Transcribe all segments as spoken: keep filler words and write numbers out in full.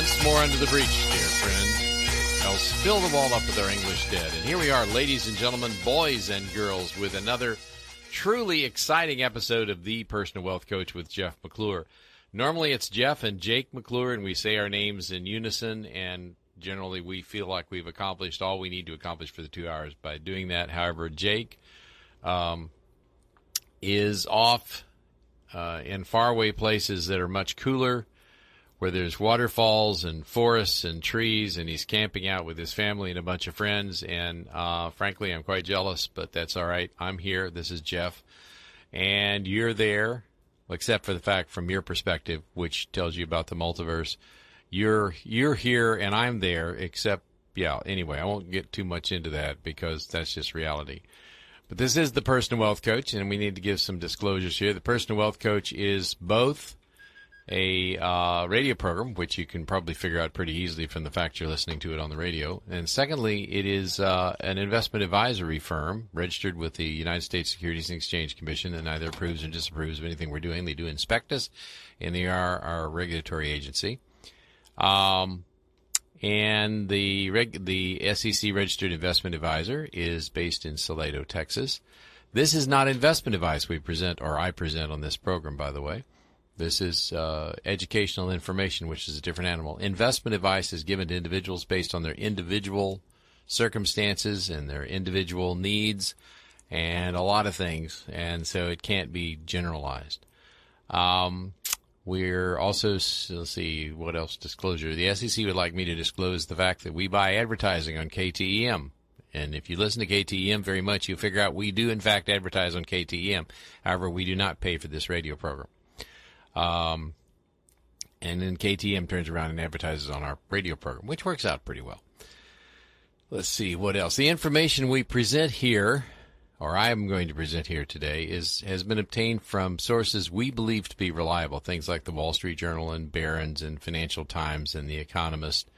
Once more under the breach, dear friend. Else fill the wall up with our English dead. And here we are, ladies and gentlemen, boys and girls, with another truly exciting episode of The Personal Wealth Coach with Jeff McClure. Normally it's Jeff and Jake McClure, and we say our names in unison, and generally we feel like we've accomplished all we need to accomplish for the two hours by doing that. However, Jake um, is off uh, in faraway places that are much cooler, where there's waterfalls and forests and trees, and he's camping out with his family and a bunch of friends. And uh, frankly, I'm quite jealous, but that's all right. I'm here. This is Jeff. And you're there, except for the fact from your perspective, which tells you about the multiverse. You're you're here and I'm there, except, yeah, anyway, I won't get too much into that because that's just reality. But this is the Personal Wealth Coach, and we need to give some disclosures here. The Personal Wealth Coach is both a uh, radio program, which you can probably figure out pretty easily from the fact you're listening to it on the radio. And secondly, it is uh, an investment advisory firm registered with the United States Securities and Exchange Commission that neither approves or disapproves of anything we're doing. They do inspect us, and they are our regulatory agency. Um, and the reg- the S E C registered investment advisor is based in Salado, Texas. This is not investment advice we present, or I present on this program, by the way. This is uh, educational information, which is a different animal. Investment advice is given to individuals based on their individual circumstances and their individual needs and a lot of things, and so it can't be generalized. Um, we're also, let's see, what else disclosure? The S E C would like me to disclose the fact that we buy advertising on K T E M. And if you listen to K T E M very much, you'll figure out we do, in fact, advertise on K T E M. However, we do not pay for this radio program. Um, and then K T M turns around and advertises on our radio program, which works out pretty well. Let's see, what else? The information we present here, or I'm going to present here today, is has been obtained from sources we believe to be reliable, things like the Wall Street Journal and Barron's and Financial Times and The Economist,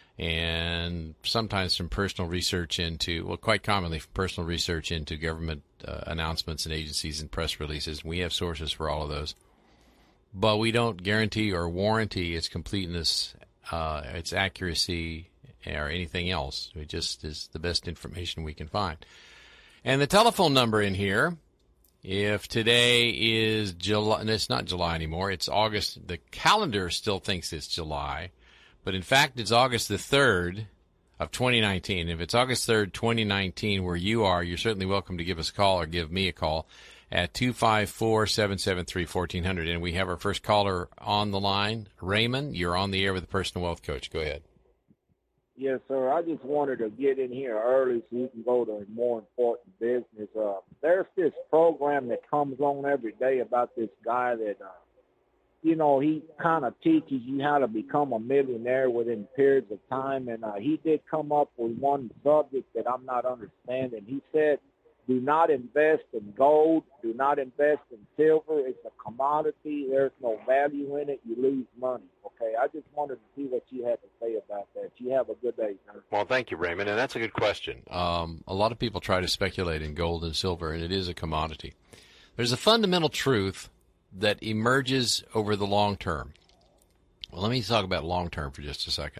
and sometimes from personal research into, well, quite commonly from personal research into government uh, announcements and agencies and press releases. We have sources for all of those. But we don't guarantee or warranty its completeness, uh, its accuracy, or anything else. It just is the best information we can find. And the telephone number in here, if today is July, and it's not July anymore, it's August. The calendar still thinks it's July, but in fact it's August the third of twenty nineteen. If it's August third, twenty nineteen, where you are, you're certainly welcome to give us a call or give me a call at two five four, seven seven three, one four zero zero. And we have our first caller on the line. Raymond, you're on the air with the Personal Wealth Coach. Go ahead. Yes, sir. I just wanted to get in here early so you can go to more important business. Uh, there's this program that comes on every day about this guy that, uh, you know, he kind of teaches you how to become a millionaire within periods of time. And uh, he did come up with one subject that I'm not understanding. He said, do not invest in gold. Do not invest in silver. It's a commodity. There's no value in it. You lose money. Okay, I just wanted to see what you had to say about that. You have a good day, sir. Well, thank you, Raymond, and that's a good question. Um, a lot of people try to speculate in gold and silver, and it is a commodity. There's a fundamental truth that emerges over the long term. Well, let me talk about long term for just a second.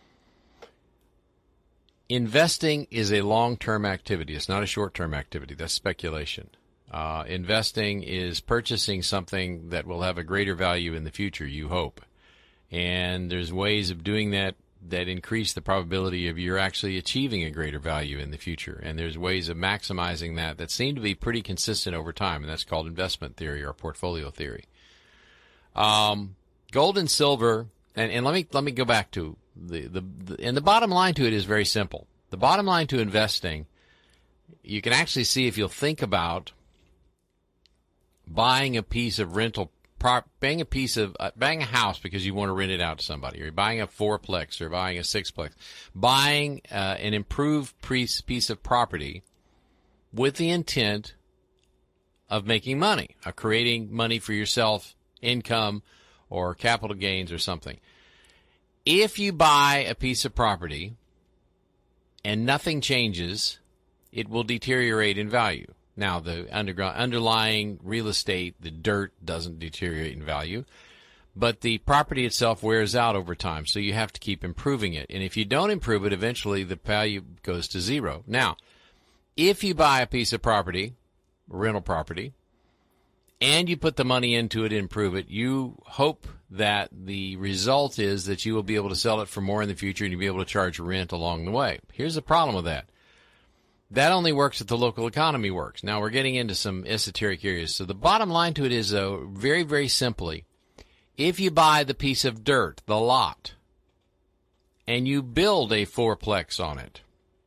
Investing is a long-term activity. It's not a short-term activity. That's speculation. Uh, investing is purchasing something that will have a greater value in the future, you hope. And there's ways of doing that that increase the probability of you're actually achieving a greater value in the future. And there's ways of maximizing that that seem to be pretty consistent over time, and that's called investment theory or portfolio theory. Um, gold and silver, and, and let me let me go back to The, the, the and the bottom line to it is very simple. The bottom line to investing, you can actually see if you'll think about buying a piece of rental, prop, buying a piece of, uh, buying a house because you want to rent it out to somebody, or you're buying a fourplex or buying a sixplex, buying uh, an improved piece, piece of property with the intent of making money, of creating money for yourself, income, or capital gains or something. If you buy a piece of property and nothing changes, it will deteriorate in value. Now, the underground, underlying real estate, the dirt, doesn't deteriorate in value. but the property itself wears out over time, so you have to keep improving it. And if you don't improve it, eventually the value goes to zero. Now, if you buy a piece of property, rental property, and you put the money into it and improve it, you hope that the result is that you will be able to sell it for more in the future and you'll be able to charge rent along the way. Here's the problem with that. That only works if the local economy works. Now, we're getting into some esoteric areas. So the bottom line to it is, though, very, very simply, if you buy the piece of dirt, the lot, and you build a fourplex on it,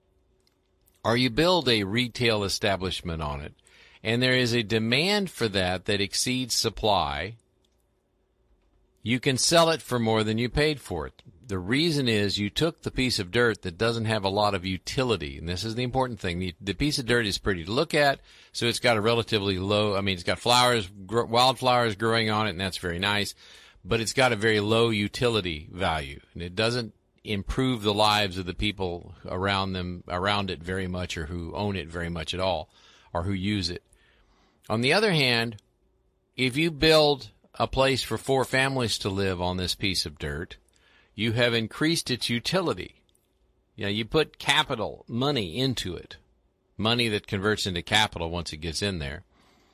or you build a retail establishment on it, and there is a demand for that that exceeds supply, you can sell it for more than you paid for it. The reason is you took the piece of dirt that doesn't have a lot of utility, and this is the important thing. The, the piece of dirt is pretty to look at, so it's got a relatively low, I mean, it's got flowers, gr- wildflowers growing on it, and that's very nice, but it's got a very low utility value, and it doesn't improve the lives of the people around them, around it very much, or who own it very much at all, or who use it. On the other hand, if you build a place for four families to live on this piece of dirt, you have increased its utility. You know, you put capital, money into it, money that converts into capital once it gets in there,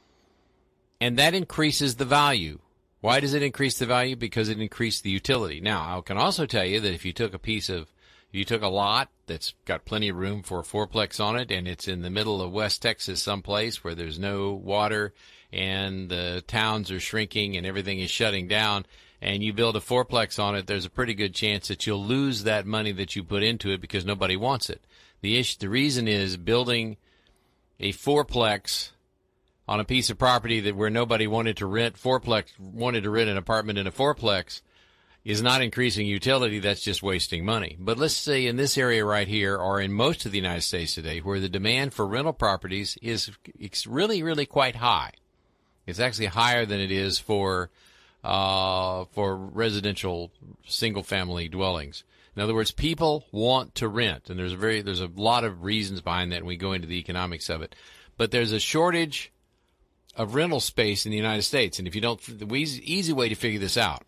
and that increases the value. Why does it increase the value? Because it increased the utility. Now, I can also tell you that if you took a piece of, if you took a lot that's got plenty of room for a fourplex on it, and it's in the middle of West Texas someplace where there's no water and the towns are shrinking and everything is shutting down, and you build a fourplex on it, there's a pretty good chance that you'll lose that money that you put into it because nobody wants it. The issue, the reason is building a fourplex on a piece of property that where nobody wanted to rent fourplex, wanted to rent an apartment in a fourplex, is not increasing utility. That's just wasting money. But let's say in this area right here, or in most of the United States today, where the demand for rental properties is it's really, really quite high. It's actually higher than it is for uh, for residential single-family dwellings. In other words, people want to rent, and there's a very there's a lot of reasons behind that, and we go into the economics of it. But there's a shortage of rental space in the United States, and if you don't, the easy, easy way to figure this out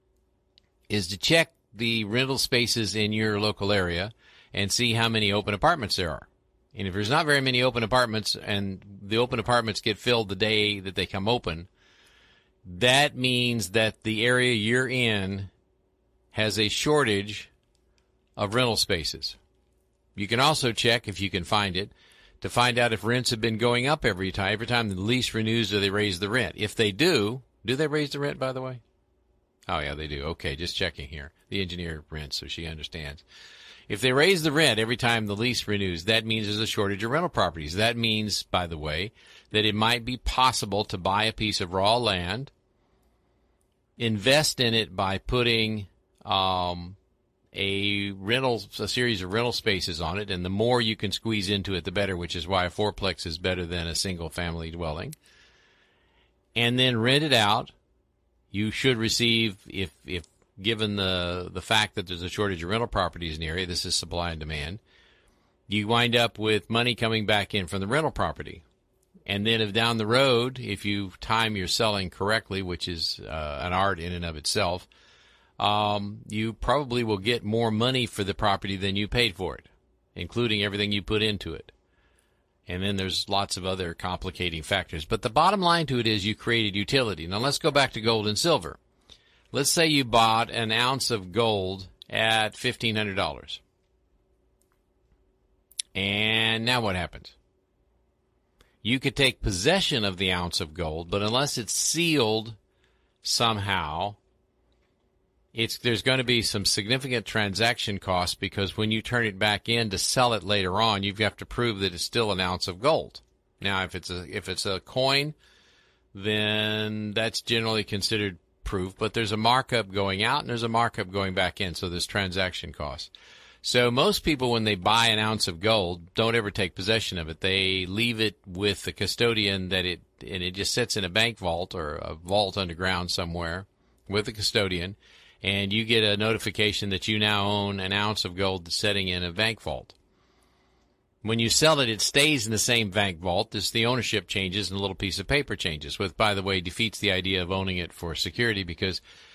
is to check the rental spaces in your local area and see how many open apartments there are. And if there's not very many open apartments and the open apartments get filled the day that they come open, that means that the area you're in has a shortage of rental spaces. You can also check, if you can find it, to find out if rents have been going up every time. Every time the lease renews, do they raise the rent? If they do, do they raise the rent, by the way? Oh, yeah, they do. Okay, just checking here. The engineer rents, so she understands. If they raise the rent every time the lease renews, that means there's a shortage of rental properties. That means, by the way, that it might be possible to buy a piece of raw land, invest in it by putting um, a rental, a series of rental spaces on it, and the more you can squeeze into it, the better, which is why a fourplex is better than a single-family dwelling. And then rent it out. You should receive, if if given the the fact that there's a shortage of rental properties in the area, this is supply and demand, you wind up with money coming back in from the rental property. And then if down the road, if you time your selling correctly, which is uh, an art in and of itself, um, you probably will get more money for the property than you paid for it, including everything you put into it. And then there's lots of other complicating factors. But the bottom line to it is you created utility. Now let's go back to gold and silver. Let's say you bought an ounce of gold at fifteen hundred dollars. And now what happens? You could take possession of the ounce of gold, but unless it's sealed somehow, it's there's going to be some significant transaction costs, because when you turn it back in to sell it later on, you have to prove that it's still an ounce of gold. Now, if it's a if it's a coin, then that's generally considered proof, but there's a markup going out and there's a markup going back in, so there's transaction costs. So most people, when they buy an ounce of gold, don't ever take possession of it. They leave it with the custodian, that it and it just sits in a bank vault or a vault underground somewhere with the custodian, and you get a notification that you now own an ounce of gold that's sitting in a bank vault. When you sell it, it stays in the same bank vault. Just the ownership changes and a little piece of paper changes, which, by the way, defeats the idea of owning it for security, because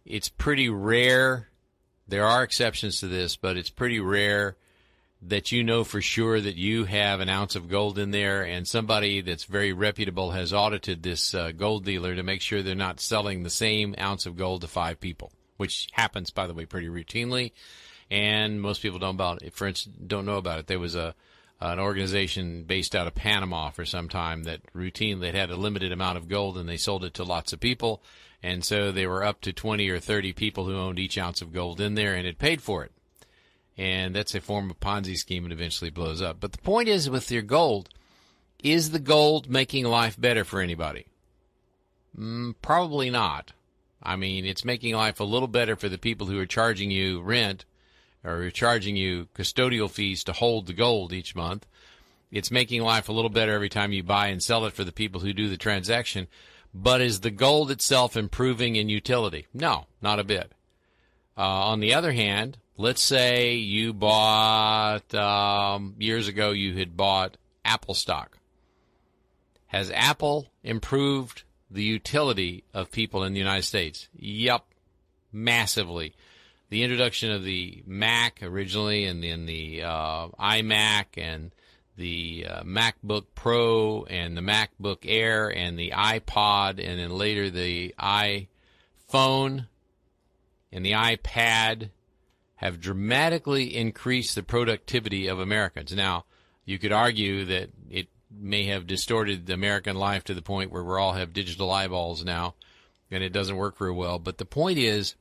it's pretty rare. There are exceptions to this, but it's pretty rare that you know for sure that you have an ounce of gold in there, and somebody that's very reputable has audited this uh, gold dealer to make sure they're not selling the same ounce of gold to five people, which happens, by the way, pretty routinely, and most people don't about it. For instance, don't know about it. There was a an organization based out of Panama for some time that routinely had a limited amount of gold, and they sold it to lots of people, and so they were up to twenty or thirty people who owned each ounce of gold in there, and it paid for it. And that's a form of Ponzi scheme, and eventually blows up. But the point is, with your gold, is the gold making life better for anybody? Mm, probably not. I mean, it's making life a little better for the people who are charging you rent or are charging you custodial fees to hold the gold each month. It's making life a little better every time you buy and sell it for the people who do the transaction. But is the gold itself improving in utility? No, not a bit. Uh, on the other hand, let's say you bought, um, years ago you had bought Apple stock. Has Apple improved the utility of people in the United States? Yep, massively. The introduction of the Mac originally, and then the uh, iMac and the uh, MacBook Pro and the MacBook Air and the iPod, and then later the iPhone and the iPad have dramatically increased the productivity of Americans. Now, you could argue that it may have distorted the American life to the point where we all have digital eyeballs now, and it doesn't work very well. But the point is,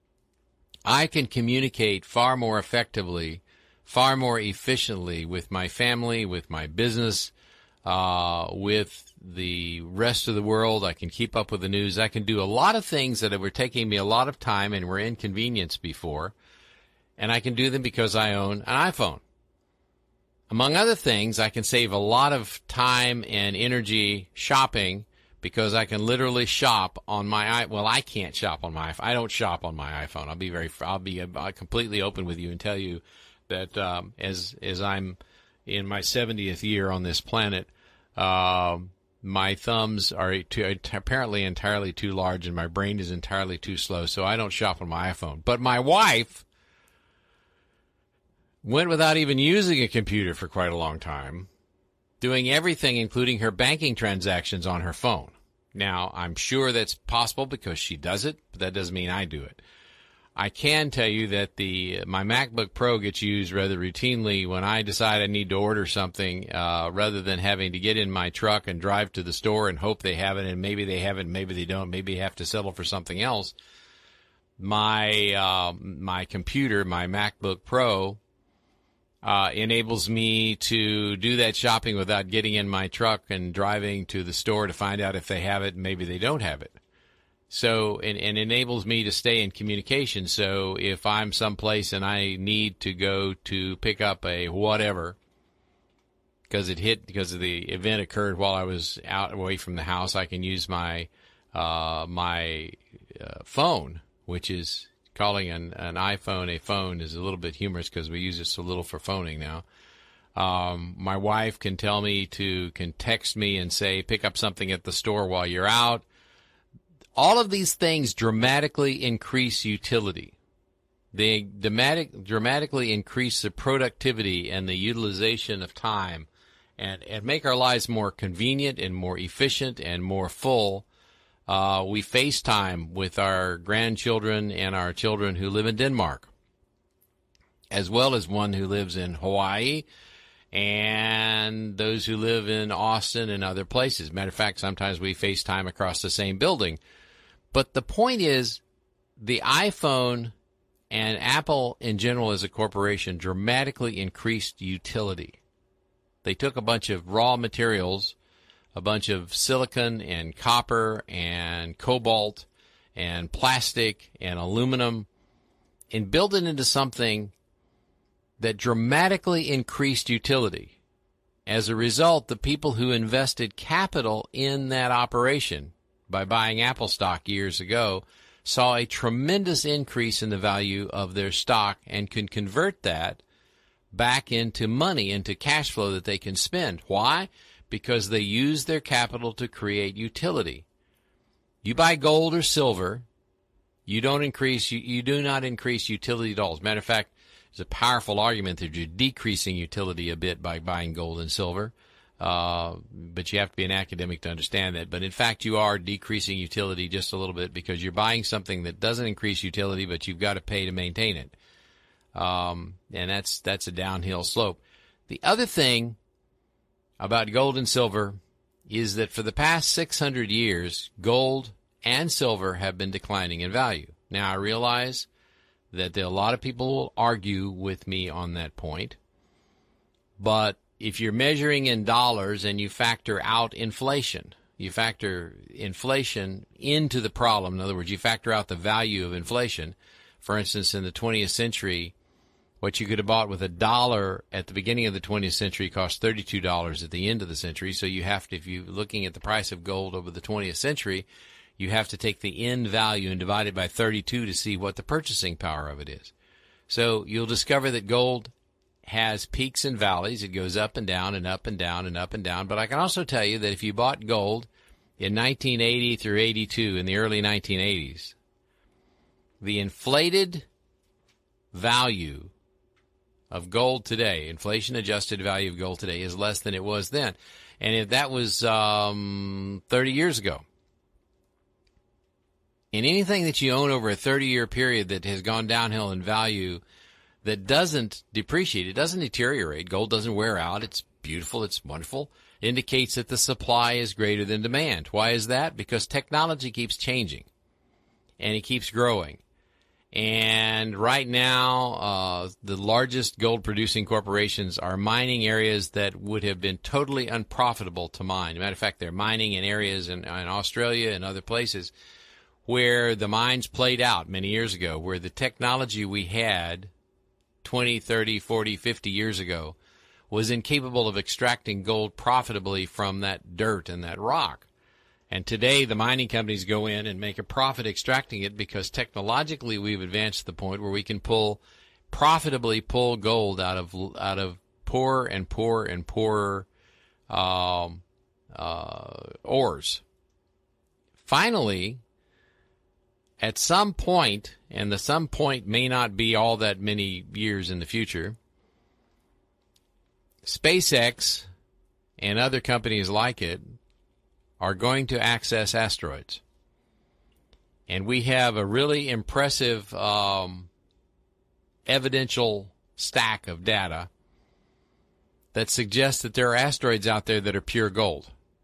I can communicate far more effectively, far more efficiently with my family, with my business, uh, with the rest of the world. I can keep up with the news. I can do a lot of things that were taking me a lot of time and were inconvenience before. And I can do them because I own an iPhone. Among other things, I can save a lot of time and energy shopping because I can literally shop on my i. Well, I can't shop on my iPhone. I don't shop on my iPhone. I'll be very. I'll be uh, completely open with you and tell you that um, as as I'm in my seventieth year on this planet, uh, my thumbs are too, apparently entirely too large, and my brain is entirely too slow. So I don't shop on my iPhone. But my wife went without even using a computer for quite a long time, doing everything, including her banking transactions, on her phone. Now, I'm sure that's possible because she does it, but that doesn't mean I do it. I can tell you that the my MacBook Pro gets used rather routinely when I decide I need to order something, uh, rather than having to get in my truck and drive to the store and hope they have it, and maybe they have it, maybe they don't, maybe have to settle for something else. My uh, my computer, my MacBook Pro, Uh, enables me to do that shopping without getting in my truck and driving to the store to find out if they have it and maybe they don't have it. So, and, and enables me to stay in communication. So if I'm someplace and I need to go to pick up a whatever, because it hit, because of the event occurred while I was out away from the house, I can use my, uh, my uh, phone, which is, calling an, an iPhone a phone is a little bit humorous because we use it so little for phoning now. Um, my wife can tell me to, can text me and say, pick up something at the store while you're out. All of these things dramatically increase utility. They dramatic, dramatically increase the productivity and the utilization of time, and, and make our lives more convenient and more efficient and more full. Uh, we FaceTime with our grandchildren and our children who live in Denmark, as well as one who lives in Hawaii and those who live in Austin and other places. Matter of fact, sometimes we FaceTime across the same building. But the point is, the iPhone and Apple in general as a corporation dramatically increased utility. They took a bunch of raw materials, a bunch of silicon and copper and cobalt and plastic and aluminum, and built it into something that dramatically increased utility. As a result, the people who invested capital in that operation by buying Apple stock years ago saw a tremendous increase in the value of their stock and can convert that back into money, into cash flow that they can spend. Why? Because they use their capital to create utility. You buy gold or silver, You don't increase, you, you do not increase utility dollars. Matter of fact, there's a powerful argument that you're decreasing utility a bit by buying gold and silver. Uh, but you have to be an academic to understand that. But in fact, you are decreasing utility just a little bit because you're buying something that doesn't increase utility, but you've got to pay to maintain it. Um, and that's, that's a downhill slope. The other thing about gold and silver is that for the past six hundred years, gold and silver have been declining in value. Now, I realize that there are a lot of people who will argue with me on that point, but if you're measuring in dollars and you factor out inflation, you factor inflation into the problem. In other words, you factor out the value of inflation. For instance, in the twentieth century, what you could have bought with a dollar at the beginning of the twentieth century cost thirty-two dollars at the end of the century. So you have to, if you're looking at the price of gold over the twentieth century, you have to take the end value and divide it by thirty-two to see what the purchasing power of it is. So you'll discover that gold has peaks and valleys. It goes up and down and up and down and up and down. But I can also tell you that if you bought gold in nineteen eighty through eighty-two, in the early nineteen eighties, the inflated value of gold today, inflation-adjusted value of gold today, is less than it was then. And if that was um, thirty years ago, in anything that you own over a thirty-year period that has gone downhill in value that doesn't depreciate, it doesn't deteriorate, gold doesn't wear out, it's beautiful, it's wonderful, indicates that the supply is greater than demand. Why is that? Because technology keeps changing, and it keeps growing. And right now, uh, the largest gold-producing corporations are mining areas that would have been totally unprofitable to mine. As a matter of fact, they're mining in areas in, in Australia and other places where the mines played out many years ago, where the technology we had twenty, thirty, forty, fifty years ago was incapable of extracting gold profitably from that dirt and that rock. And today the mining companies go in and make a profit extracting it because technologically we've advanced to the point where we can pull, profitably pull gold out of out of poorer and poorer and poorer um, uh, ores. Finally, at some point, and the some point may not be all that many years in the future, SpaceX and other companies like it are going to access asteroids. And we have a really impressive um, evidential stack of data that suggests that there are asteroids out there that are pure gold.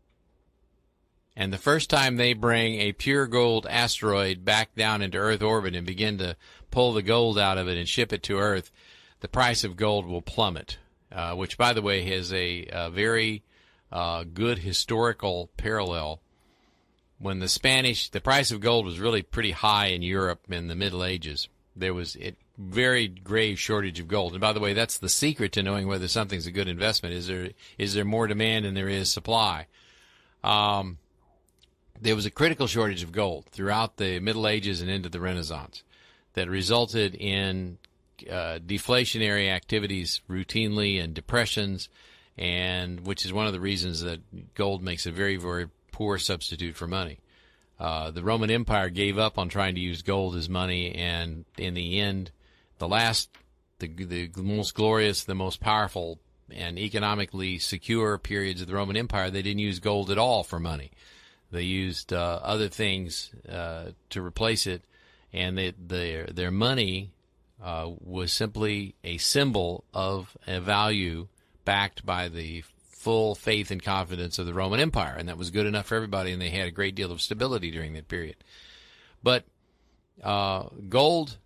And the first time they bring a pure gold asteroid back down into Earth orbit and begin to pull the gold out of it and ship it to Earth, the price of gold will plummet, uh, which, by the way, has a, a very uh, good historical parallel. When the Spanish, the price of gold was really pretty high in Europe in the Middle Ages. There was a very grave shortage of gold. And by the way, that's the secret to knowing whether something's a good investment. Is there is there more demand than there is supply? Um, there was a critical shortage of gold throughout the Middle Ages and into the Renaissance that resulted in uh, deflationary activities routinely and depressions, and which is one of the reasons that gold makes a very, very poor substitute for money. Uh, the Roman Empire gave up on trying to use gold as money, and in the end, the last, the, the most glorious, the most powerful, and economically secure periods of the Roman Empire, they didn't use gold at all for money. They used uh, other things uh, to replace it, and they, their their money uh, was simply a symbol of a value backed by the full faith and confidence of the Roman Empire, and that was good enough for everybody, and they had a great deal of stability during that period. But uh, gold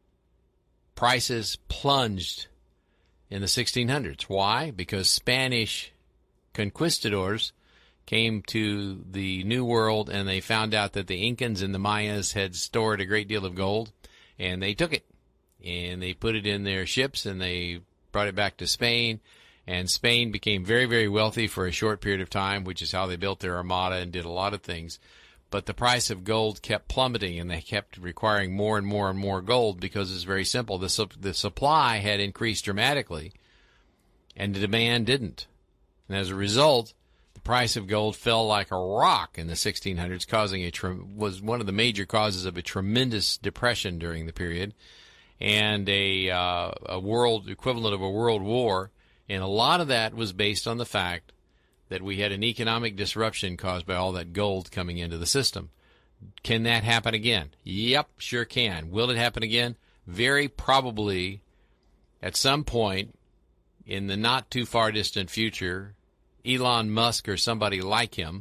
prices plunged in the sixteen hundreds. Why? Because Spanish conquistadors came to the New World, and they found out that the Incans and the Mayas had stored a great deal of gold, and they took it, and they put it in their ships, and they brought it back to Spain. And Spain became very, very wealthy for a short period of time, which is how they built their armada and did a lot of things. But the price of gold kept plummeting, and they kept requiring more and more and more gold because it's very simple. The, su- the supply had increased dramatically, and the demand didn't. And as a result, The price of gold fell like a rock in the sixteen hundreds, causing a tre- was one of the major causes of a tremendous depression during the period, and a uh, a world equivalent of a world war. And a lot of that was based on the fact that we had an economic disruption caused by all that gold coming into the system. Can that happen again? Yep, sure can. Will it happen again? Very probably at some point in the not too far distant future, Elon Musk or somebody like him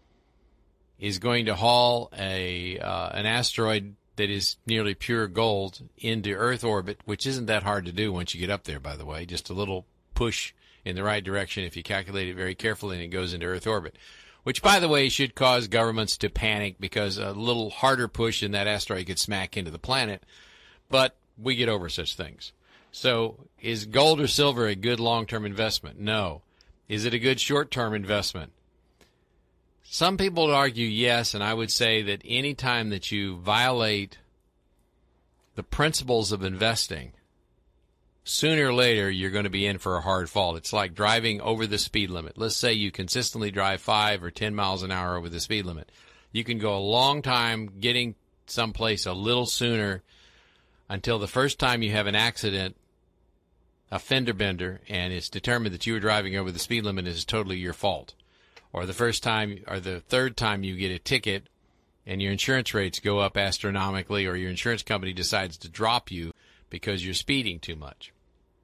is going to haul a uh, an asteroid that is nearly pure gold into Earth orbit, which isn't that hard to do once you get up there, by the way. Just a little push in the right direction if you calculate it very carefully, and it goes into Earth orbit, which, by the way, should cause governments to panic because a little harder push and that asteroid could smack into the planet. But we get over such things. So is gold or silver a good long-term investment? No. Is it a good short-term investment? Some people would argue yes, and I would say that any time that you violate the principles of investing, sooner or later you're going to be in for a hard fall. It's like driving over the speed limit. Let's say you consistently drive five or ten miles an hour over the speed limit. You can go a long time getting someplace a little sooner until the first time you have an accident, a fender bender, and it's determined that you were driving over the speed limit is totally your fault. Or the first time or the third time you get a ticket and your insurance rates go up astronomically, or your insurance company decides to drop you because you're speeding too much.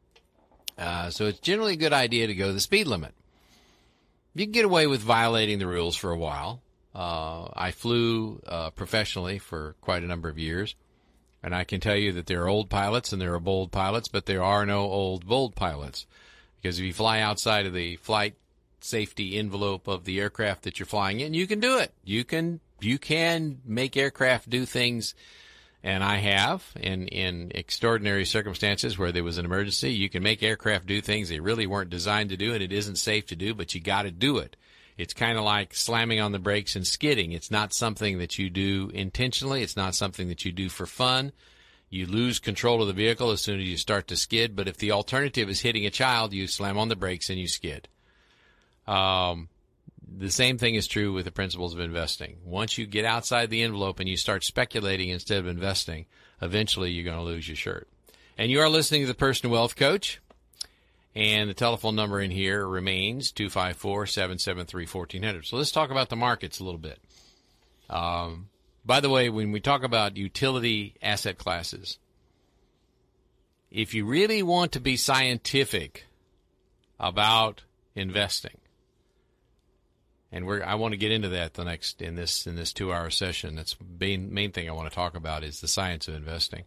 Uh, so it's generally a good idea to go the speed limit. You can get away with violating the rules for a while. Uh, I flew uh, professionally for quite a number of years, and I can tell you that there are old pilots and there are bold pilots, but there are no old, bold pilots. Because if you fly outside of the flight safety envelope of the aircraft that you're flying in, you can do it. You can you can make aircraft do things, and I have, in, in extraordinary circumstances where there was an emergency. You can make aircraft do things they really weren't designed to do, and it isn't safe to do, but you got to do it. It's kind of like slamming on the brakes and skidding. It's not something that you do intentionally. It's not something that you do for fun. You lose control of the vehicle as soon as you start to skid, but if the alternative is hitting a child, you slam on the brakes and you skid. Um, the same thing is true with the principles of investing. Once you get outside the envelope and you start speculating instead of investing, eventually you're going to lose your shirt. And you are listening to the Personal Wealth Coach, and the telephone number in here remains two five four, seven seven three, one four zero zero. So let's talk about the markets a little bit. Um, by the way, when we talk about utility asset classes, if you really want to be scientific about investing, and we're, I want to get into that the next in this in this two-hour session. That's the main, main thing I want to talk about is the science of investing.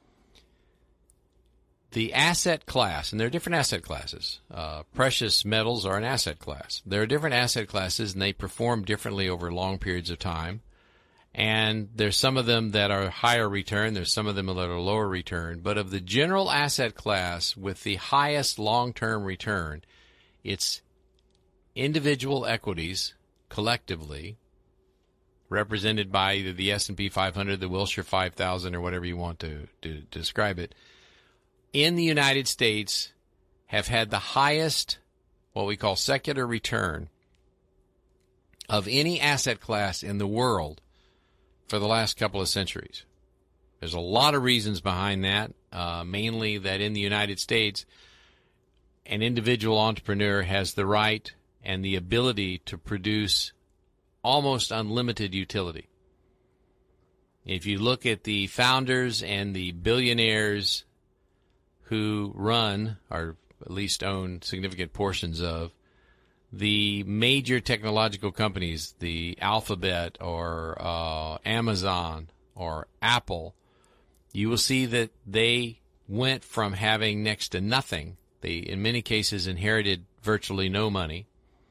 The asset class, and there are different asset classes. Uh, precious metals are an asset class. There are different asset classes, and they perform differently over long periods of time. And there's some of them that are higher return. There's some of them that are lower return. But of the general asset class with the highest long-term return, it's individual equities collectively, represented by either the S and P five hundred, the Wilshire five thousand, or whatever you want to, to describe it, in the United States have had the highest, what we call secular return, of any asset class in the world for the last couple of centuries. There's a lot of reasons behind that, uh, mainly that in the United States, an individual entrepreneur has the right and the ability to produce almost unlimited utility. If you look at the founders and the billionaires who run, or at least own significant portions of, the major technological companies, the Alphabet or uh, Amazon or Apple, you will see that they went from having next to nothing. They, in many cases, inherited virtually no money,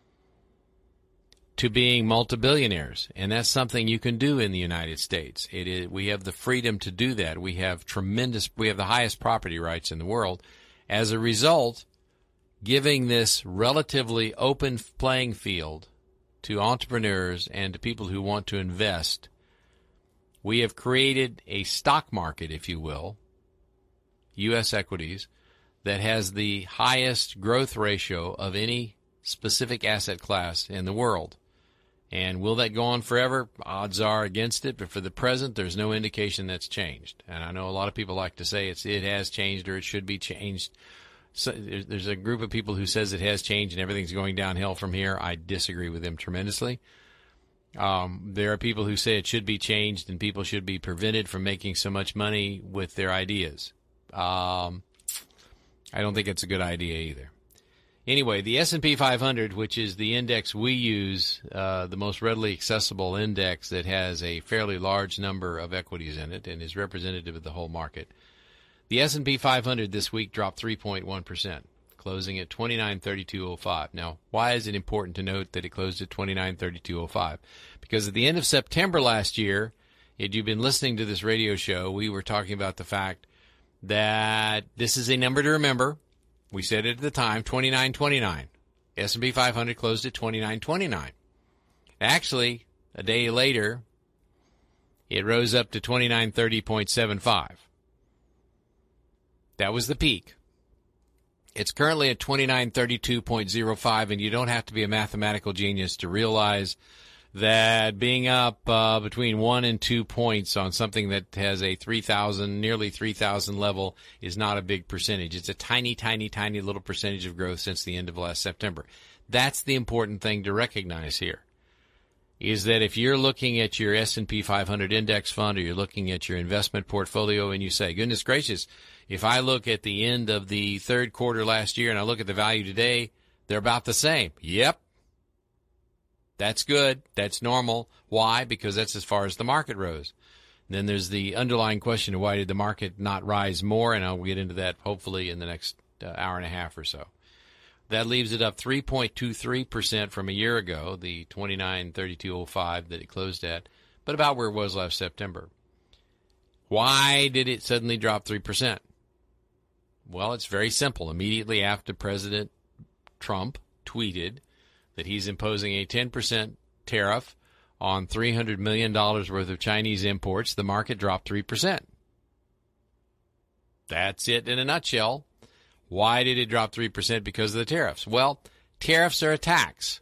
to being multi-billionaires. And that's something you can do in the United States. It is, we have the freedom to do that. We have tremendous, we have the highest property rights in the world. As a result, giving this relatively open playing field to entrepreneurs and to people who want to invest, we have created a stock market, if you will, U S equities, that has the highest growth ratio of any specific asset class in the world. And will that go on forever? Odds are against it, but for the present, there's no indication that's changed. And I know a lot of people like to say it's it has changed or it should be changed. So there's a group of people who says it has changed and everything's going downhill from here. I disagree with them tremendously. Um, there are people who say it should be changed and people should be prevented from making so much money with their ideas. Um, I don't think it's a good idea either. Anyway, the S and P five hundred, which is the index we use, uh, the most readily accessible index that has a fairly large number of equities in it and is representative of the whole market. The S and P five hundred this week dropped three point one percent, closing at twenty-nine thirty-two oh five. Now, why is it important to note that it closed at twenty-nine thirty-two oh five? Because at the end of September last year, if you've been listening to this radio show, we were talking about the fact that this is a number to remember. We said it at the time, twenty-nine twenty-nine. S and P five hundred closed at twenty-nine twenty-nine. Actually, a day later, it rose up to twenty-nine thirty point seven five. That was the peak. It's currently at twenty-nine thirty-two point oh five, and you don't have to be a mathematical genius to realize that being up uh, between one and two points on something that has a three thousand, nearly three thousand level is not a big percentage. It's a tiny, tiny, tiny little percentage of growth since the end of last September. That's the important thing to recognize here, is that if you're looking at your S and P five hundred index fund or you're looking at your investment portfolio and you say, goodness gracious, if I look at the end of the third quarter last year and I look at the value today, they're about the same. Yep. That's good. That's normal. Why? Because that's as far as the market rose. Then there's the underlying question of why did the market not rise more, and I'll get into that hopefully in the next uh, hour and a half or so. That leaves it up three point two three percent from a year ago, the twenty-nine thirty-two oh five that it closed at, but about where it was last September. Why did it suddenly drop three percent? Well, it's very simple. Immediately after President Trump tweeted that he's imposing a ten percent tariff on three hundred million dollars worth of Chinese imports, the market dropped three percent. That's it in a nutshell. Why did it drop three percent? Because of the tariffs. Well, tariffs are a tax.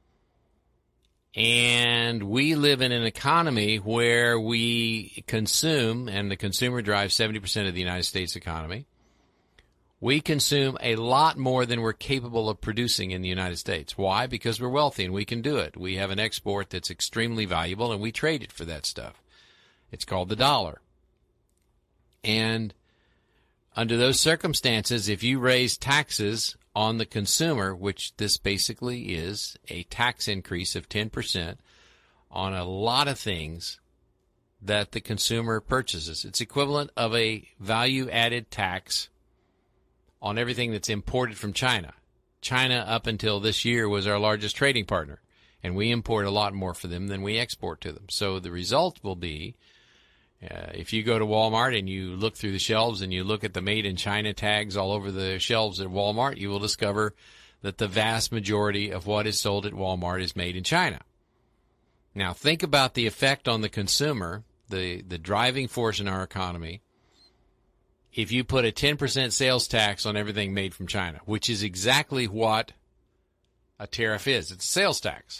And we live in an economy where we consume, and the consumer drives seventy percent of the United States economy. We consume a lot more than we're capable of producing in the United States. Why? Because we're wealthy and we can do it. We have an export that's extremely valuable and we trade it for that stuff. It's called the dollar. And under those circumstances, if you raise taxes on the consumer, which this basically is a tax increase of ten percent on a lot of things that the consumer purchases, it's equivalent of a value-added tax on everything that's imported from China. China, up until this year, was our largest trading partner, and we import a lot more for them than we export to them. So the result will be, uh, if you go to Walmart and you look through the shelves and you look at the Made in China tags all over the shelves at Walmart, you will discover that the vast majority of what is sold at Walmart is made in China. Now, think about the effect on the consumer, the, the driving force in our economy, if you put a ten percent sales tax on everything made from China, which is exactly what a tariff is. It's a sales tax.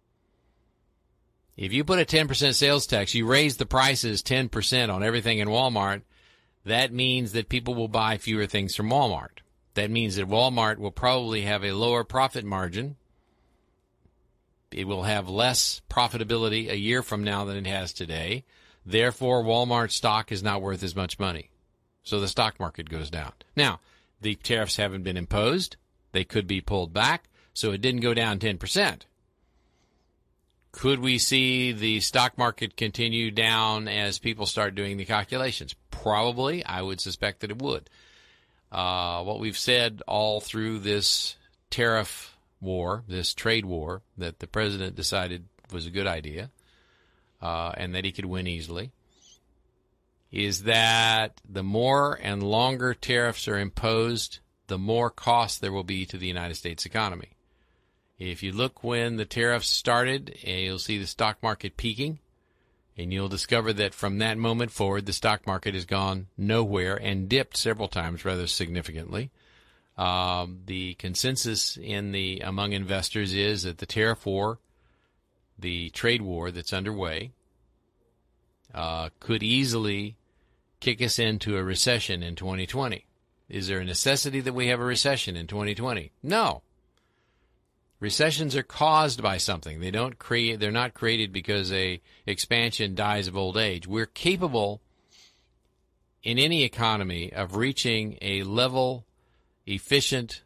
If you put a ten percent sales tax, you raise the prices ten percent on everything in Walmart, that means that people will buy fewer things from Walmart. That means that Walmart will probably have a lower profit margin. It will have less profitability a year from now than it has today. Therefore, Walmart stock is not worth as much money. So the stock market goes down. Now, the tariffs haven't been imposed. They could be pulled back, so it didn't go down ten percent. Could we see the stock market continue down as people start doing the calculations? Probably. I would suspect that it would. Uh, what we've said all through this tariff war, this trade war, that the president decided was a good idea uh, and that he could win easily, is that the more and longer tariffs are imposed, the more cost there will be to the United States economy. If you look when the tariffs started, you'll see the stock market peaking, and you'll discover that from that moment forward, the stock market has gone nowhere and dipped several times rather significantly. Um, the consensus in the among investors is that the tariff war, the trade war that's underway, uh, could easily kick us into a recession in twenty twenty. Is there a necessity that we have a recession in twenty twenty? No. Recessions are caused by something. They don't create. They're not created because a expansion dies of old age. We're capable in any economy of reaching a level, efficient,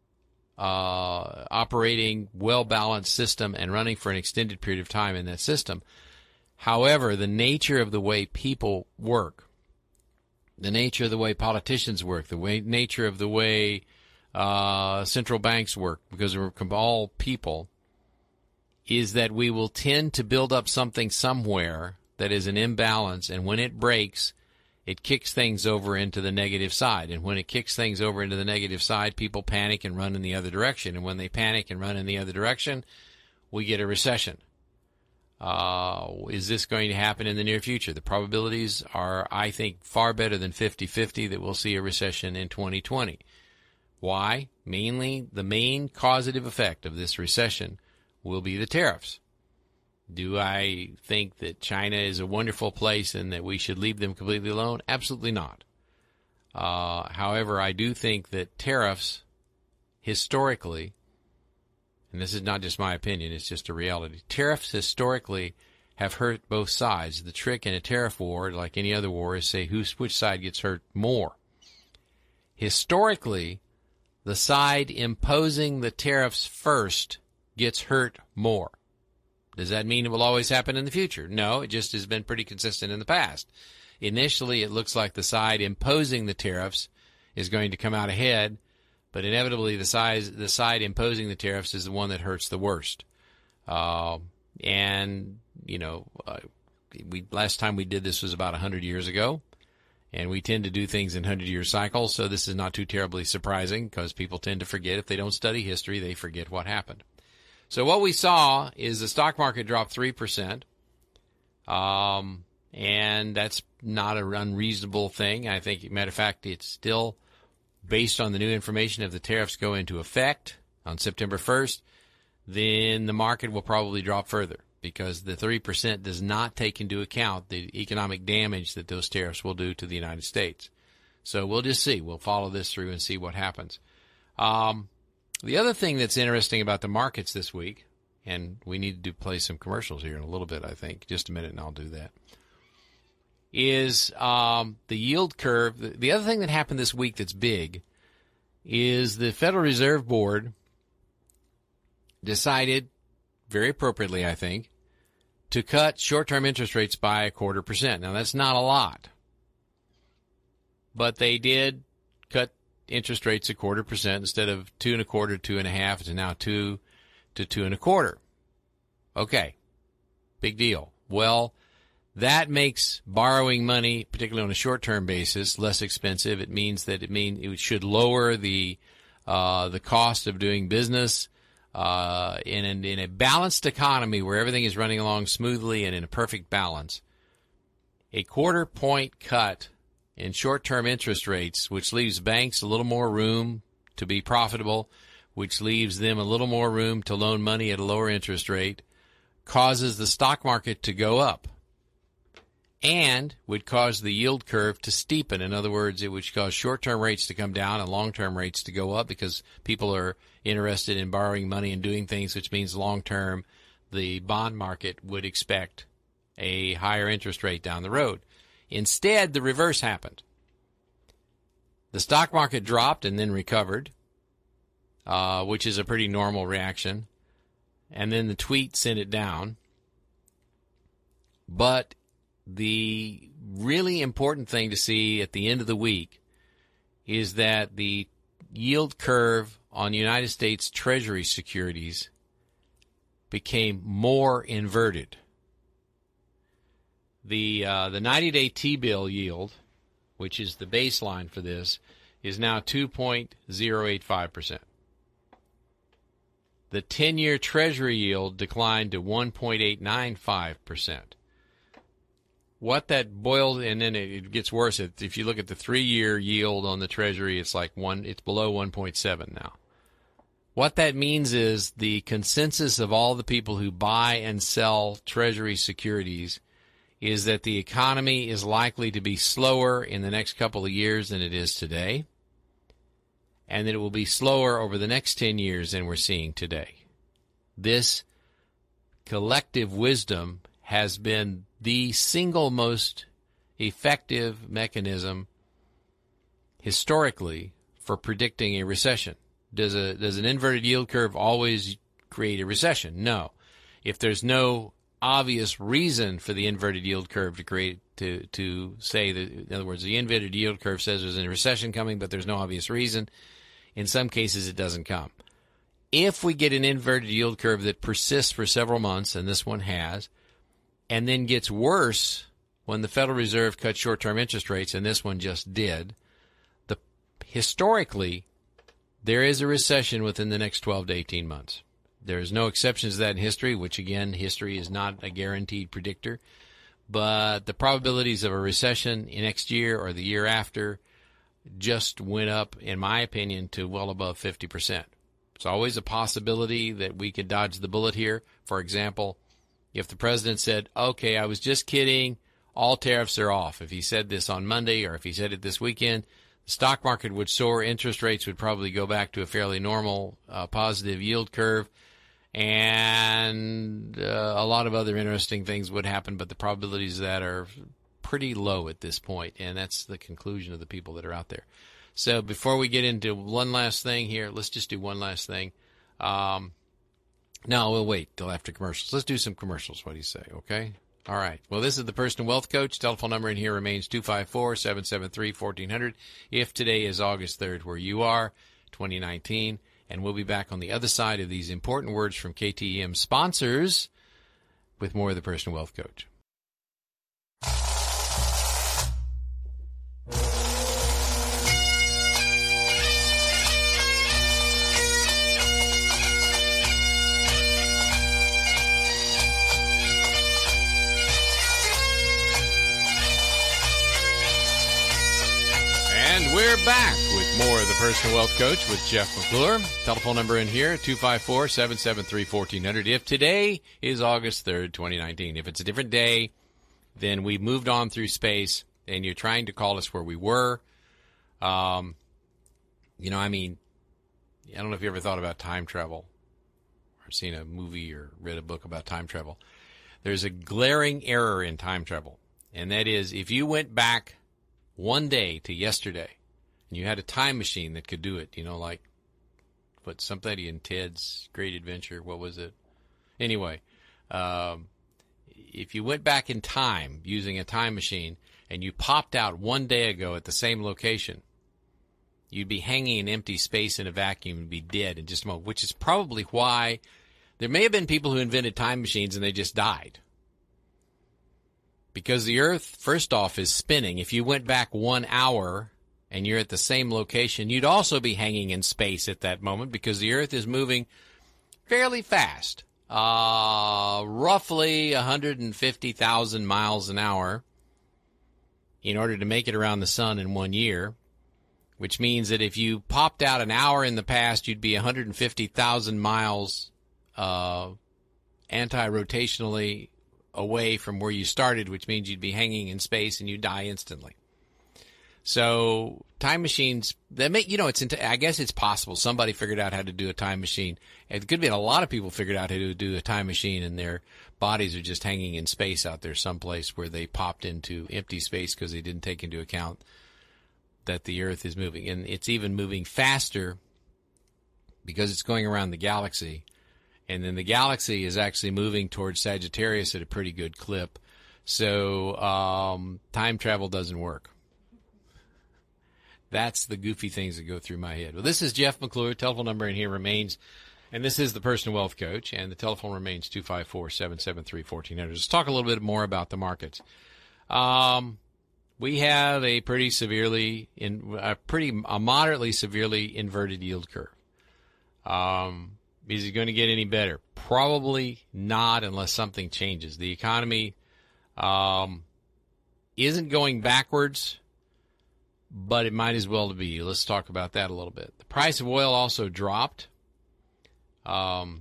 uh, operating, well-balanced system and running for an extended period of time in that system. However, the nature of the way people work, the nature of the way politicians work, the way nature of the way uh, central banks work, because we're all people, is that we will tend to build up something somewhere that is an imbalance, and when it breaks, it kicks things over into the negative side. And when it kicks things over into the negative side, people panic and run in the other direction. And when they panic and run in the other direction, we get a recession. Uh, is this going to happen in the near future? The probabilities are, I think, far better than fifty-fifty that we'll see a recession in twenty twenty. Why? Mainly, the main causative effect of this recession will be the tariffs. Do I think that China is a wonderful place and that we should leave them completely alone? Absolutely not. Uh, however, I do think that tariffs, historically, and this is not just my opinion, it's just a reality, tariffs historically have hurt both sides. The trick in a tariff war, like any other war, is say who's, which side gets hurt more. Historically, the side imposing the tariffs first gets hurt more. Does that mean it will always happen in the future? No, it just has been pretty consistent in the past. Initially, it looks like the side imposing the tariffs is going to come out ahead, but inevitably the size, the side imposing the tariffs is the one that hurts the worst. Uh, and, you know, uh, we last time we did this was about one hundred years ago, and we tend to do things in one hundred-year cycles, so this is not too terribly surprising because people tend to forget. If they don't study history, they forget what happened. So what we saw is the stock market dropped three percent, um, and that's not an unreasonable thing. I think, matter of fact, it's still based on the new information. If the tariffs go into effect on September first, then the market will probably drop further because the three percent does not take into account the economic damage that those tariffs will do to the United States. So we'll just see. We'll follow this through and see what happens. Um, The other thing that's interesting about the markets this week, and we need to play some commercials here in a little bit, I think, just a minute and I'll do that, is um, the yield curve. The, the other thing that happened this week that's big is the Federal Reserve Board decided, very appropriately, I think, to cut short-term interest rates by a quarter percent. Now, that's not a lot, but they did cut interest rates a quarter percent instead of two and a quarter, two and a half to now two to two and a quarter. Okay, big deal. Well, that makes borrowing money, particularly on a short-term basis, less expensive. It means that it mean it should lower the uh, the cost of doing business uh, in an, in a balanced economy where everything is running along smoothly and in a perfect balance. A quarter point cut in short-term interest rates, which leaves banks a little more room to be profitable, which leaves them a little more room to loan money at a lower interest rate, causes the stock market to go up and would cause the yield curve to steepen. In other words, it would cause short-term rates to come down and long-term rates to go up because people are interested in borrowing money and doing things, which means long-term the bond market would expect a higher interest rate down the road. Instead, the reverse happened. The stock market dropped and then recovered, uh, which is a pretty normal reaction. And then the tweet sent it down. But the really important thing to see at the end of the week is that the yield curve on United States Treasury securities became more inverted. The uh, the ninety-day T-bill yield, which is the baseline for this, is now two point zero eight five percent. The ten-year Treasury yield declined to one point eight nine five percent. what that boils, and then it, it gets worse. If you look at the three-year yield on the Treasury, it's like one. It's below one point seven now. What that means is the consensus of all the people who buy and sell Treasury securities is that the economy is likely to be slower in the next couple of years than it is today, and that it will be slower over the next ten years than we're seeing today. This collective wisdom has been the single most effective mechanism historically for predicting a recession. Does a does an inverted yield curve always create a recession? No. If there's no obvious reason for the inverted yield curve to create to to say that, in other words, the inverted yield curve says there's a recession coming, but there's no obvious reason. In some cases, it doesn't come. If we get an inverted yield curve that persists for several months, and this one has, and then gets worse when the Federal Reserve cuts short-term interest rates, and this one just did, the historically, there is a recession within the next twelve to eighteen months. There is no exceptions to that in history, which, again, history is not a guaranteed predictor. But the probabilities of a recession next year or the year after just went up, in my opinion, to well above fifty percent. It's always a possibility that we could dodge the bullet here. For example, if the president said, okay, I was just kidding, all tariffs are off. If he said this on Monday or if he said it this weekend, the stock market would soar, interest rates would probably go back to a fairly normal uh, positive yield curve, and uh, a lot of other interesting things would happen, but the probabilities of that are pretty low at this point, and that's the conclusion of the people that are out there. So before we get into one last thing here, let's just do one last thing. Um, no, we'll wait till after commercials. Let's do some commercials. What do you say, okay? All right. Well, this is the Personal Wealth Coach. Telephone number in here remains two five four, seven seven three, one four zero zero. If today is August third, where you are, twenty nineteen, and we'll be back on the other side of these important words from K T E M sponsors with more of the Personal Wealth Coach. We're back with more of the Personal Wealth Coach with Jeff McClure. Telephone number in here, two five four, seven seven three, one four zero zero. If today is August third, twenty nineteen, if it's a different day, then we've moved on through space, and you're trying to call us where we were. Um, you know, I mean, I don't know if you ever thought about time travel or seen a movie or read a book about time travel. There's a glaring error in time travel, and that is if you went back one day to yesterday, and you had a time machine that could do it, you know, like what somebody in Ted's Great Adventure, what was it? Anyway, um, if you went back in time using a time machine and you popped out one day ago at the same location, you'd be hanging in empty space in a vacuum and be dead in just a moment, which is probably why there may have been people who invented time machines and they just died. Because the Earth, first off, is spinning. If you went back one hour and you're at the same location, you'd also be hanging in space at that moment because the Earth is moving fairly fast, uh, roughly one hundred fifty thousand miles an hour in order to make it around the sun in one year, which means that if you popped out an hour in the past, you'd be one hundred fifty thousand miles uh, anti-rotationally away from where you started, which means you'd be hanging in space and you'd die instantly. So time machines, that make, you know, it's, I guess it's possible somebody figured out how to do a time machine. It could be a lot of people figured out how to do a time machine and their bodies are just hanging in space out there someplace where they popped into empty space because they didn't take into account that the Earth is moving. And it's even moving faster because it's going around the galaxy. And then the galaxy is actually moving towards Sagittarius at a pretty good clip. So um, time travel doesn't work. That's the goofy things that go through my head. Well, this is Jeff McClure. Telephone number in here remains, and this is the Personal Wealth Coach, and the telephone remains two five four, seven seven three, one four zero zero. Let's talk a little bit more about the markets. Um, we have a pretty severely, in, a pretty, a moderately severely inverted yield curve. Um, is it going to get any better? Probably not unless something changes. The economy, um, isn't going backwards, but it might as well be. Let's talk about that a little bit. The price of oil also dropped. Um,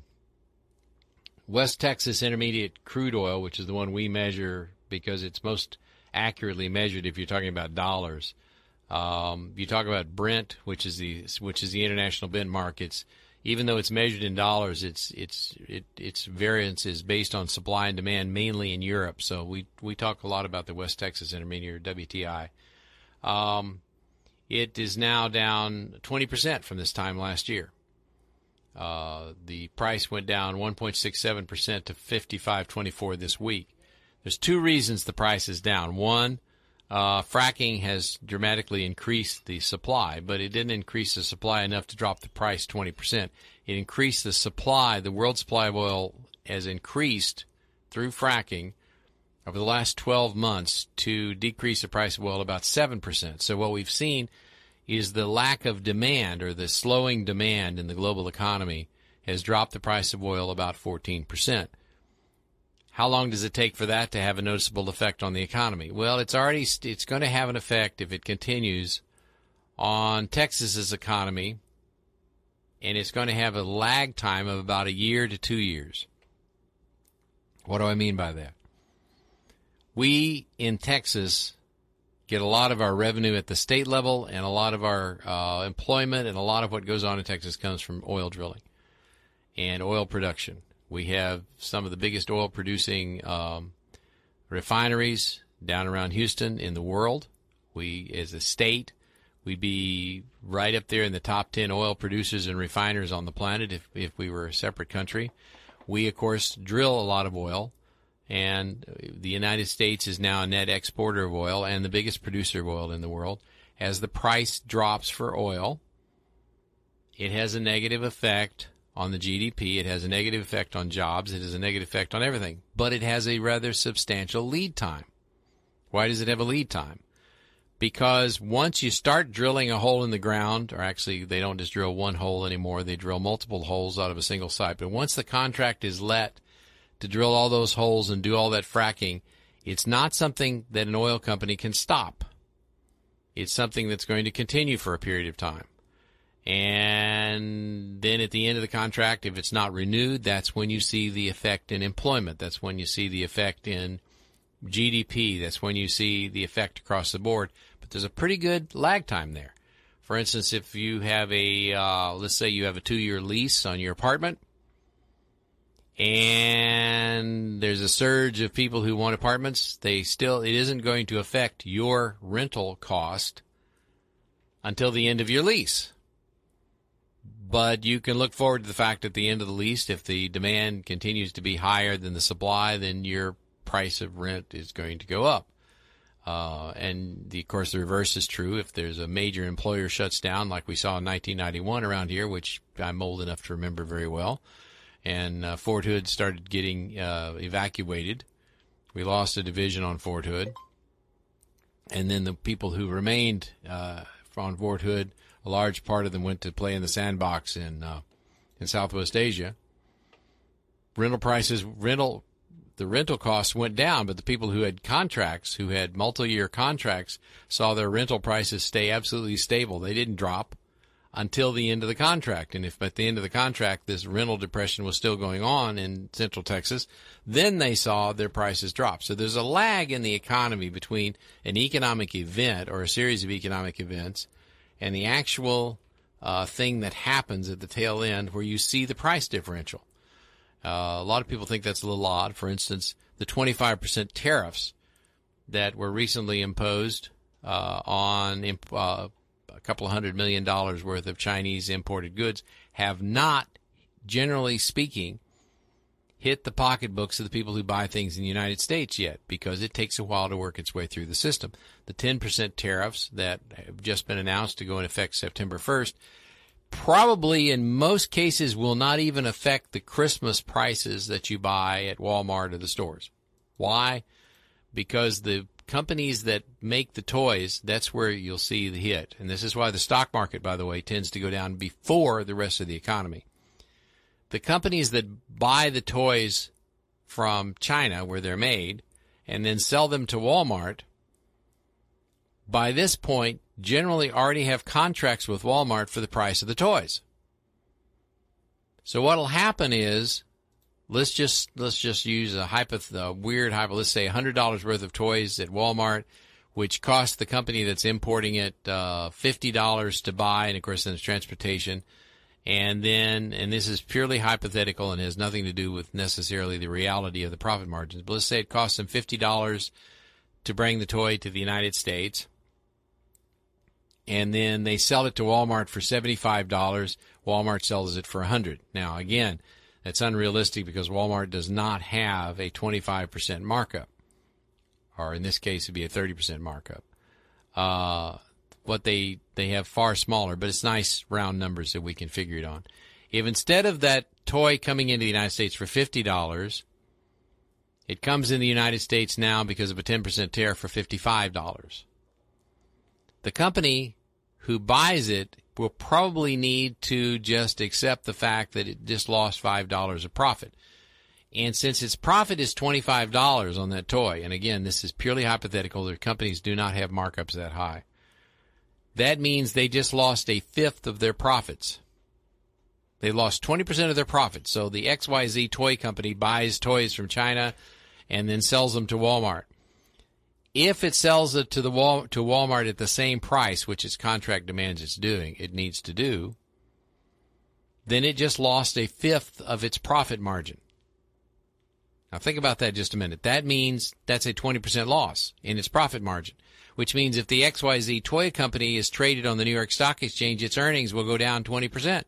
West Texas Intermediate crude oil, which is the one we measure because it's most accurately measured if you're talking about dollars. Um, you talk about Brent, which is the which is the international benchmark. It's even though it's measured in dollars, it's it's it, its variance is based on supply and demand, mainly in Europe. So we we talk a lot about the West Texas Intermediate, or W T I. Um, it is now down twenty percent from this time last year. Uh, the price went down one point six seven percent to fifty-five twenty-four this week. There's two reasons the price is down. One, uh, fracking has dramatically increased the supply, but it didn't increase the supply enough to drop the price twenty percent. It increased the supply. The world supply of oil has increased through fracking over the last twelve months to decrease the price of oil about seven percent. So what we've seen is the lack of demand, or the slowing demand in the global economy, has dropped the price of oil about fourteen percent. How long does it take for that to have a noticeable effect on the economy? Well, it's already it's going to have an effect if it continues on Texas's economy, and it's going to have a lag time of about a year to two years. What do I mean by that? We in Texas get a lot of our revenue at the state level, and a lot of our uh, employment and a lot of what goes on in Texas comes from oil drilling and oil production. We have some of the biggest oil-producing um, refineries down around Houston in the world. We, as a state, we'd be right up there in the top ten oil producers and refiners on the planet if, if we were a separate country. We, of course, drill a lot of oil. And the United States is now a net exporter of oil and the biggest producer of oil in the world. As the price drops for oil, it has a negative effect on the G D P. It has a negative effect on jobs. It has a negative effect on everything. But it has a rather substantial lead time. Why does it have a lead time? Because once you start drilling a hole in the ground, or actually they don't just drill one hole anymore, they drill multiple holes out of a single site. But once the contract is let to drill all those holes and do all that fracking, it's not something that an oil company can stop. It's something that's going to continue for a period of time. And then at the end of the contract, if it's not renewed, that's when you see the effect in employment. That's when you see the effect in G D P. That's when you see the effect across the board. But there's a pretty good lag time there. For instance, if you have a, uh, let's say you have a two-year lease on your apartment, and there's a surge of people who want apartments, they still, it isn't going to affect your rental cost until the end of your lease. But you can look forward to the fact at the end of the lease, if the demand continues to be higher than the supply, then your price of rent is going to go up. Uh, and the, of course, the reverse is true. If there's a major employer shuts down, like we saw in nineteen ninety-one around here, which I'm old enough to remember very well, and uh, Fort Hood started getting uh, evacuated. We lost a division on Fort Hood. And then the people who remained uh, on Fort Hood, a large part of them went to play in the sandbox in uh, in Southwest Asia. Rental prices, rental, the rental costs went down, but the people who had contracts, who had multi-year contracts, saw their rental prices stay absolutely stable. They didn't drop until the end of the contract. And if at the end of the contract this rental depression was still going on in Central Texas, then they saw their prices drop. So there's a lag in the economy between an economic event or a series of economic events and the actual uh, thing that happens at the tail end where you see the price differential. Uh, a lot of people think that's a little odd. For instance, the twenty-five percent tariffs that were recently imposed uh, on imp- uh, a couple of hundred million dollars worth of Chinese imported goods have not, generally speaking, hit the pocketbooks of the people who buy things in the United States yet, because it takes a while to work its way through the system. The ten percent tariffs that have just been announced to go in effect September first probably in most cases will not even affect the Christmas prices that you buy at Walmart or the stores. Why? Because the companies that make the toys, that's where you'll see the hit. And this is why the stock market, by the way, tends to go down before the rest of the economy. The companies that buy the toys from China where they're made and then sell them to Walmart by this point, generally already have contracts with Walmart for the price of the toys. So what'll happen is, let's just let's just use a, hypoth- a weird hypo. Let's say one hundred dollars worth of toys at Walmart, which costs the company that's importing it uh, fifty dollars to buy, and of course then there's transportation. And then, and this is purely hypothetical and has nothing to do with necessarily the reality of the profit margins, but let's say it costs them fifty dollars to bring the toy to the United States, and then they sell it to Walmart for seventy-five dollars. Walmart sells it for one hundred dollars. Now, again, that's unrealistic because Walmart does not have a twenty-five percent markup, or in this case, it'd be a thirty percent markup. Uh, what they they have far smaller, but it's nice round numbers that we can figure it on. If instead of that toy coming into the United States for fifty dollars, it comes in the United States now because of a ten percent tariff for fifty-five dollars, the company who buys it will probably need to just accept the fact that it just lost five dollars of profit. And since its profit is twenty-five dollars on that toy, and again, this is purely hypothetical, their companies do not have markups that high, that means they just lost a fifth of their profits. They lost twenty percent of their profits. So the X Y Z toy company buys toys from China and then sells them to Walmart. If it sells it to the Wal- to Walmart at the same price, which its contract demands it's doing, it needs to do, then it just lost a fifth of its profit margin. Now think about that just a minute. That means that's a twenty percent loss in its profit margin, which means if the X Y Z toy company is traded on the New York Stock Exchange, its earnings will go down twenty percent.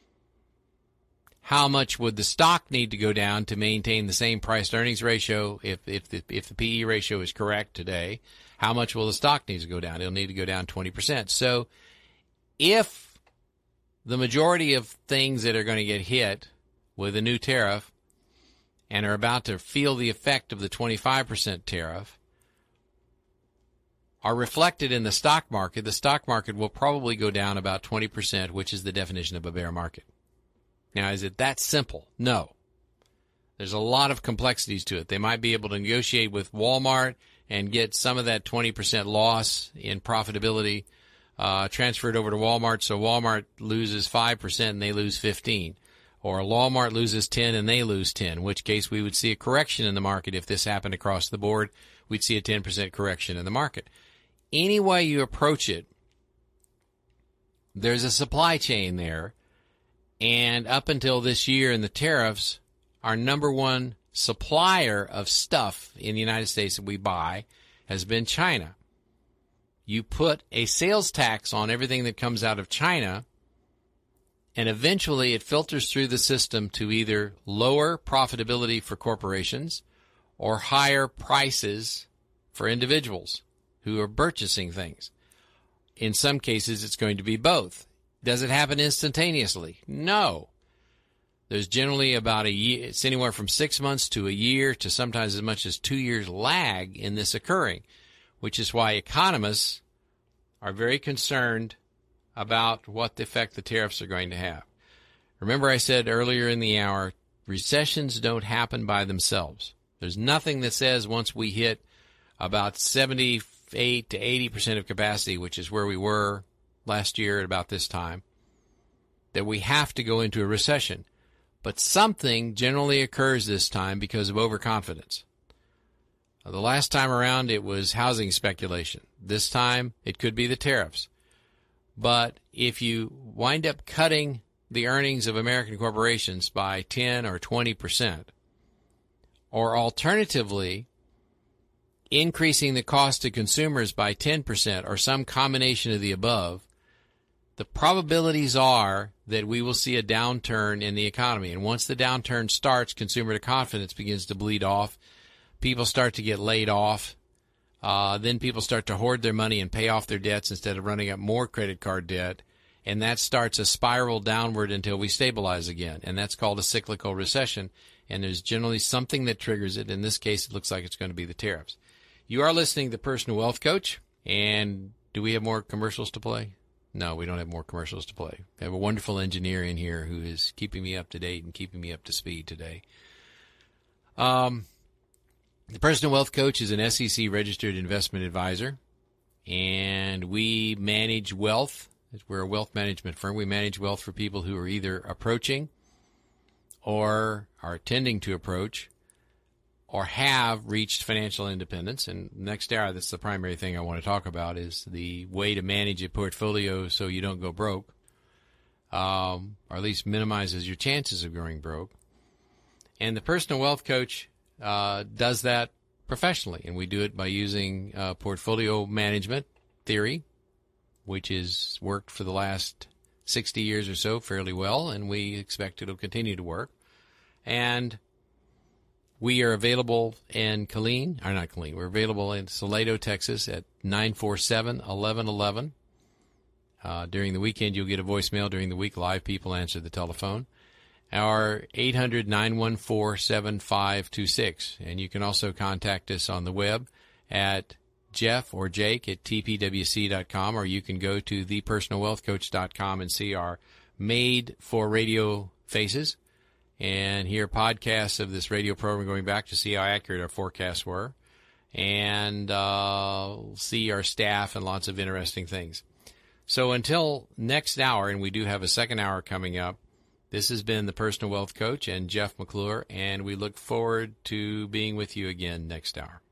How much would the stock need to go down to maintain the same price-to-earnings ratio if, if, the, if the P E ratio is correct today? How much will the stock need to go down? It'll need to go down twenty percent. So if the majority of things that are going to get hit with a new tariff and are about to feel the effect of the twenty-five percent tariff are reflected in the stock market, the stock market will probably go down about twenty percent, which is the definition of a bear market. Now, is it that simple? No. There's a lot of complexities to it. They might be able to negotiate with Walmart and get some of that twenty percent loss in profitability uh, transferred over to Walmart, so Walmart loses five percent and they lose fifteen. Or Walmart loses ten and they lose ten, in which case we would see a correction in the market. If this happened across the board, we'd see a ten percent correction in the market. Any way you approach it, there's a supply chain there. And up until this year in the tariffs, our number one supplier of stuff in the United States that we buy has been China. You put a sales tax on everything that comes out of China, and eventually it filters through the system to either lower profitability for corporations or higher prices for individuals who are purchasing things. In some cases, it's going to be both. Does it happen instantaneously? No. There's generally about a year, it's anywhere from six months to a year to sometimes as much as two years lag in this occurring, which is why economists are very concerned about what the effect the tariffs are going to have. Remember I said earlier in the hour, recessions don't happen by themselves. There's nothing that says once we hit about seventy-eight to eighty percent of capacity, which is where we were last year at about this time, that we have to go into a recession. But something generally occurs this time because of overconfidence. The last time around, it was housing speculation. This time, it could be the tariffs. But if you wind up cutting the earnings of American corporations by ten or twenty percent, or alternatively, increasing the cost to consumers by ten percent or some combination of the above, the probabilities are that we will see a downturn in the economy. And once the downturn starts, consumer confidence begins to bleed off. People start to get laid off. Uh, then people start to hoard their money and pay off their debts instead of running up more credit card debt. And that starts a spiral downward until we stabilize again. And that's called a cyclical recession. And there's generally something that triggers it. In this case, it looks like it's going to be the tariffs. You are listening to Personal Wealth Coach. And do we have more commercials to play? No, we don't have more commercials to play. I have a wonderful engineer in here who is keeping me up to date and keeping me up to speed today. Um, the Personal Wealth Coach is an S E C registered investment advisor. and we manage wealth. We're a wealth management firm. We manage wealth for people who are either approaching or are tending to approach or have reached financial independence. And next hour, that's the primary thing I want to talk about, is the way to manage a portfolio so you don't go broke, um, or at least minimizes your chances of going broke. And the Personal Wealth Coach uh, does that professionally, and we do it by using uh, portfolio management theory, which has worked for the last sixty years or so fairly well, and we expect it'll continue to work. And we are available in Killeen, or not Killeen, we're available in Salado, Texas at nine four seven, eleven eleven. Uh, during the weekend, you'll get a voicemail. During the week, live people answer the telephone. Our eight hundred, nine one four, seven five two six. And you can also contact us on the web at Jeff or Jake at T P W C dot com, or you can go to the personal wealth coach dot com and see our made-for-radio faces and hear podcasts of this radio program going back to see how accurate our forecasts were, and uh, see our staff and lots of interesting things. So until next hour, and we do have a second hour coming up, this has been the Personal Wealth Coach and Jeff McClure, and we look forward to being with you again next hour.